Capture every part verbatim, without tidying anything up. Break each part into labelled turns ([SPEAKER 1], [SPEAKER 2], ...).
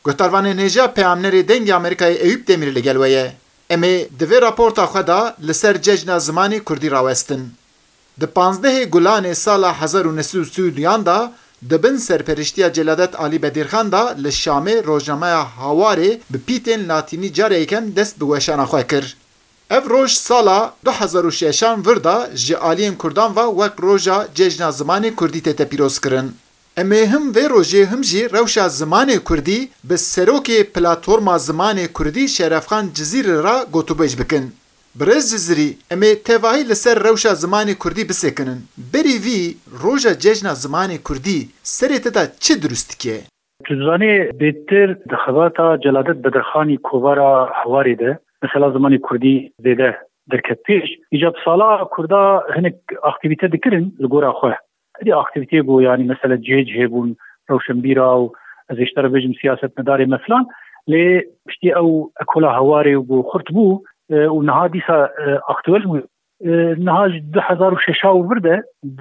[SPEAKER 1] گوتاروان نهجا پیامنری دنگ آمریکای ایوب دمیر لگل ویه. امی دوی راپورتا خدا لسر ججنا زمانی کردی راوستن. د پانزده گلان سال هزار و نهصد و سی و دو دا دبن سرپرشتیا جلادت علی بدیرخان دا لشامه روزنامه هواره به پیتن لاتینی جاره ایکن دست به وشان خواه کر. اف روش سالا دو هزار و شش وردا جعالین کردان و وک روژا ججنا زمانی کردی تیتا پیروز کرن. امی هم و روژه هم جی روشا زمانی کردی به سروک پلاتورما زمانی کردی شرفخان جزیر را گوتوبش بکن. برز جزیری امی تواهی لسر روشا زمانی کردی بسکنن. بری وی روژا ججنا زمانی کردی سری تدا چه درست که؟
[SPEAKER 2] تزانی بیتر دخواتا جلادت بدرخانی کوارا حواری ده مثلا زمانی کردی دیده درکت پیش ایجاب سالا کردا هنک اکتیویته دکرن لگورا خواه هدی اکتیویته بو یعنی مثلا جیج هبون روشنبیرا و از اشتر بجم سیاست مداری مثلا لی پشتی او اکولا هواری و بو خورت بو و نها دیسا اکتوال بو نها دو هزار و شش و ورده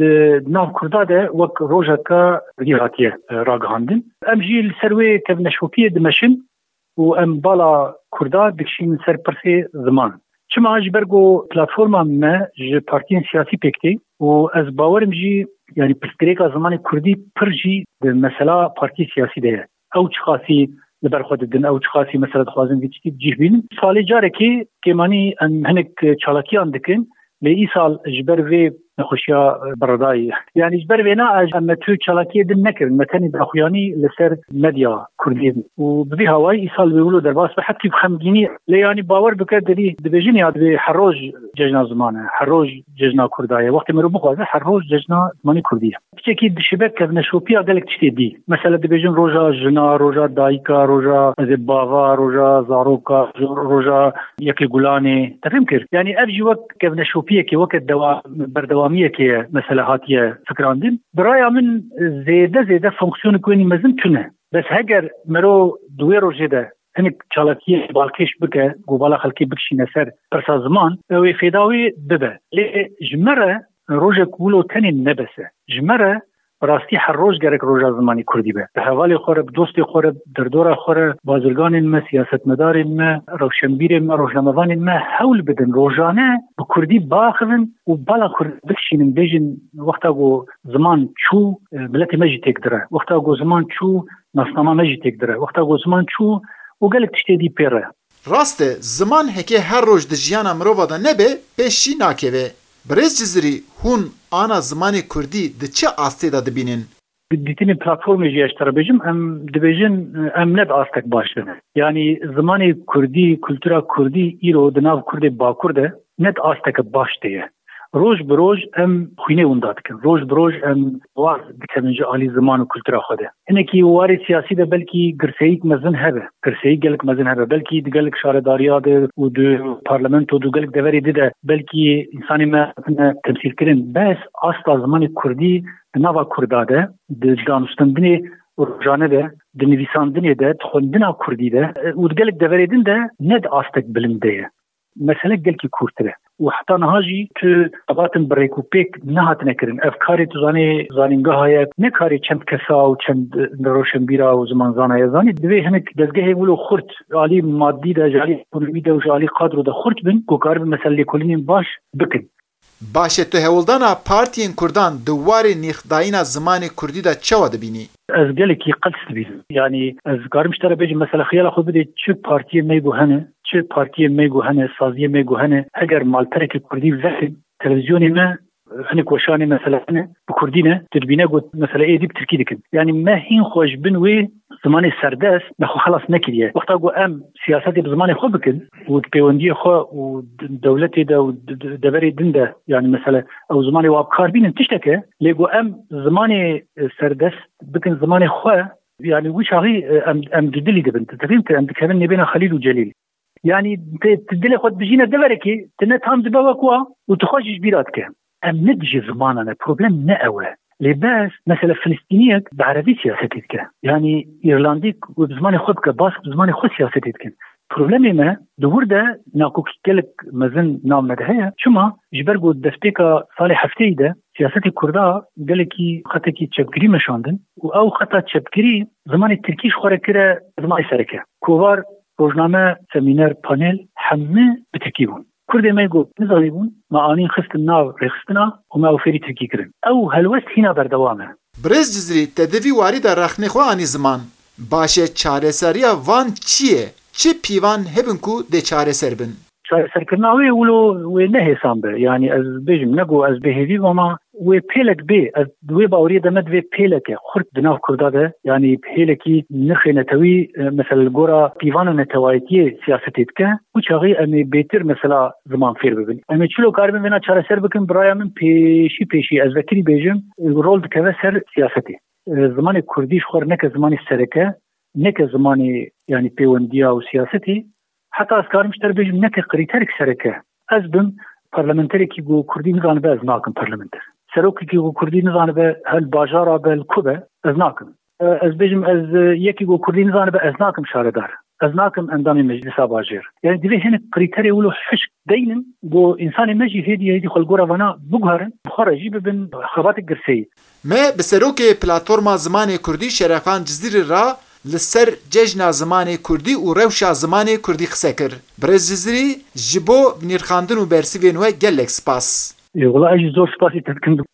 [SPEAKER 2] ناو کردا ده وک روژا که ریاتیه راگهاندن ام جیل سروی که نشوپیه دمشن و ام بالا کردا دکشین سر پرسی زمان. چما اج برگو پلاتفورما ما ج پارتین سیاسی پکتی و از باورم جی یعنی پرستریکا زمان کردی پر جی مثلا پارتی سیاسی ده. او چخاسی لبر خود دن او چخاسی مثلا خوازن ویچتی جیه بین. سالی جاره که که مانی هنک چالاکی اندکن لی ای سال جبر وی نخوشیا بردایی یعنی جبر وینا اج اما تو چالاکی دن نکرن متنی بخویانی لسر مدیا کردی و ببی هوای ای سال بیولو در باس بحثی بخمگینی لی یعنی باور بکر دری دبیجنی یاد به هر روز ججنا زمانه هر روز ججنا کردایه وقتی مرو بخوازه هر روز ججنا زمانی کردیه بچه که دشبک که نشوپیا گلک تشتی دی مثلا دبیجن روژا جنا روژا دایکا روژا باوا روژا زاروکا روژا یکی گلانه تفهم کرد یعنی افجی وقت که نشوپیا که وقت دوا بردوامیه که مثلا هاتیه فکراندن برای من زیده زیده فانکسیون کنی مزن تونه بس هگر مرو دوی روژه ده هنک چالاکی بالکش بکه گوبالا خلکی بکشی نسر پرسا زمان اوی فیداوی ببه لی جمره روژه کولو تنی نبسه جمره راستی هر روز گرک روژا زمانی کردی به به حوالی خوره دوستی خوره دردورا خوره بازرگان ما سیاست مدار ما روشنبیر ما روشنموان ما حول بدن روژانه به کردی باخذن و بالا کرد بکشینن بیجن وقتا گو زمان چو ملت مجی تک دره وقتا گو زمان چو ناسنامه مجی تک دره وقتا گو زمان چو و گلک تشتی دی پیره
[SPEAKER 1] راسته زمان هکه هر روز د جیانا مرو دا نبه پیشی ناکوه برز جزری هون آنا زمان کردی ده چه آسته دا دبینن؟
[SPEAKER 2] دیتین پلاتفورمی جی اشتر بجم ام دبیجن ام ند آستک باشدنه یعنی زمان کردی کلتورا کردی ایرو دناو کردی با کرده ند آستک باشده روز بروز ام خوینه اون داد کن روز بروز ام وار دکمنجا عالی زمان و کلتورا خوده اینه که واری سیاسی ده بلکی گرسیک مزن هبه گرسیک گلک مزن هبه بلکی دگلک شارداریا ده و دو پارلمنت و دو گلک دوری ده بلکی انسانی ما تمثیل کرن بس اصلا زمان کردی نوا کرداده ده دانستندنی روزانه ده ده نویساندنی ده تخوندنا کردی ده و دگلک دوری ده ند آستک بلنده مثلا گلکی کورتره و حتی نهاجی تو قباتن بریکو پیک نهات نکرن افکاری تو زانی زانینگاه های نکاری چند کسا و چند روشنبیرا و زمان زانای زانی دوی هنک دزگه بولو خورد عالی مادی ده جالی اکنومی ده و جالی قادر ده خورد بن که کار به مسئله کلینین باش بکن
[SPEAKER 1] باشه تو هولدانا پارتین کردان دواری نیخدایینا زمان کردی دا چوا دبینی؟
[SPEAKER 2] از گلکی قلس دبینم یعنی از کارمشتر بیجم مثلا خیال خود بده چه پارتی میگو هنه چه پارتی میگو هنه سازی میگو هنه اگر مالترک کردی وقتی تلویزیونی ما هنه کوشانی مثلا هنه بکردینه تدبینه گوت مثلا ایدی بترکی دکن یعنی ما هین خوش بنوی زمان سردست نخو خلاص نکریه وقتا گو ام سیاستی بزمان خو بکن و پیوندی خو و دولتی ده و دبری دنده یعنی مثلا او زمان وابکار بینن تشتکه لیگو ام زمان سردست بکن زمان خو يعني وش هغي ام ام ددلي دبن تفهمت ام كمان نبينا خليل وجليل يعني تدلي خد بجينا دبركي تنتهم دبوا وتخرج بيراتك ام ندجي زماننا بروبلم نقوى لباس مثلا فلسطينيك بعربي سياستك يعني ايرلنديك وبزمان خدك باسك بزمان خد سياستك پروبلمی ما دور ده ناکوک گلک مزن نام مدهه شما جبر گود دستیکا سال هفته ده سیاست کردا گلکی خطه کی چپگیری مشاندن و او خطه چپگیری زمان ترکیش خوره کره زمان سرکه کووار روزنامه سمینر پانل همه به ترکی بون کرد ما گو نزالی بون ما آنین خست ناو رخستنا و ما اوفری ترکی کرن او هلوست هینا بردوامه
[SPEAKER 1] برز جزری تدوی واری در رخنه خواه آنی زمان باشه چاره سریا وان چیه؟ چه پیوان هبن کو ده چاره سر بن؟
[SPEAKER 2] چاره سر کرناوی ولو و نه حسام به یعنی از بجم نگو از بهوی وما و پیلک به از دوی باوری دمد و پیلک خرد دناو کرداده یعنی پیلکی نرخ نتوی مثلا گورا پیوان نتوایتی سیاستیت که و چاقی امی بیتر مثلا زمان فیر ببین امی چلو کار ببینا چاره سر بکن برای من پیشی پیشی از وکری بیجم رول دکوه سر سیاستی زمان کردیش خور نک زمانی سرکه نک زمانی یعنی پیوندیا و سیاستی حتی از کارمش تر بیجم نک قریترک سرکه از بم پارلمنتری کی گو کردی نزانه به از ناکم پارلمنتر سروکی کی گو کردی نزانه به هل باجارا به الکوبه از ناکم از بیجم از یکی گو کردی نزانه به از ناکم شاردار از ناکم اندامی مجلس باجر یعنی دیوی هنه قریتری ولو حشک دینن گو انسان مجی هیدی هیدی خلقورا وانا بگهارن بخارجی ببن خبات گرسی
[SPEAKER 1] ما بسروک پلاتفورما زمان کردی شرفان جزیره را لسر ججنا زمان کردی و روشا زمان کردی خسکر برز جزیری جبو بنیرخاندن و برسیوین و گلک سپاس
[SPEAKER 2] والله اجي زور سپاسی تدکن